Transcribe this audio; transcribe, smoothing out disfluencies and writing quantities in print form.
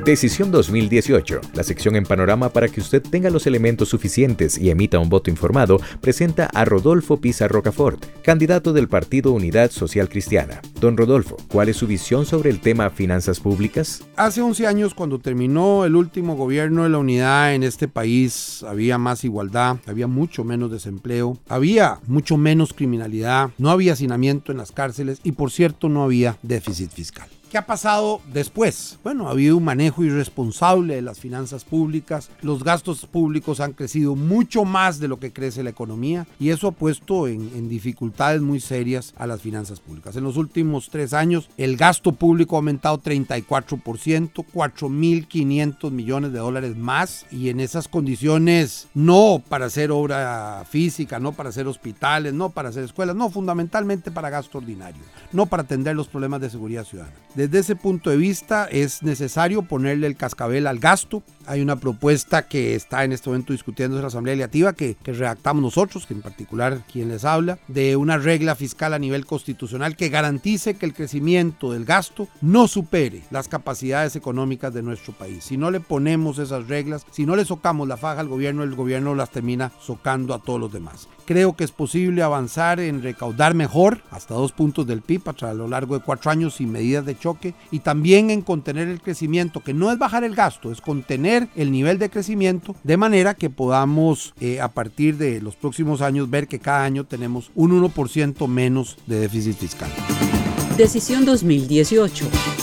Decisión 2018, la sección en Panorama para que usted tenga los elementos suficientes y emita un voto informado, presenta a Rodolfo Pizar Rocafort, candidato del Partido Unidad Social Cristiana. Don Rodolfo, ¿cuál es su visión sobre el tema finanzas públicas? Hace 11 años, cuando terminó el último gobierno de la unidad en este país, había más igualdad, había mucho menos desempleo, había mucho menos criminalidad, no había hacinamiento en las cárceles y, por cierto, no había déficit fiscal. ¿Qué ha pasado después? Bueno, ha habido un manejo irresponsable de las finanzas públicas, los gastos públicos han crecido mucho más de lo que crece la economía y eso ha puesto en dificultades muy serias a las finanzas públicas. En los últimos 3 años, el gasto público ha aumentado 34%, 4.500 millones de dólares más, y en esas condiciones, no para hacer obra física, no para hacer hospitales, no para hacer escuelas, no, fundamentalmente para gasto ordinario, no para atender los problemas de seguridad ciudadana. Desde ese punto de vista es necesario ponerle el cascabel al gasto. Hay una propuesta que está en este momento discutiendo en la Asamblea Legislativa que redactamos nosotros, que en particular quien les habla, de una regla fiscal a nivel constitucional que garantice que el crecimiento del gasto no supere las capacidades económicas de nuestro país. Si no le ponemos esas reglas, si no le socamos la faja al gobierno, el gobierno las termina socando a todos los demás. Creo que es posible avanzar en recaudar mejor, hasta 2 puntos del PIB a lo largo de 4 años sin medidas de choque, y también en contener el crecimiento, que no es bajar el gasto, es contener el nivel de crecimiento, de manera que podamos a partir de los próximos años ver que cada año tenemos un 1% menos de déficit fiscal. Decisión 2018.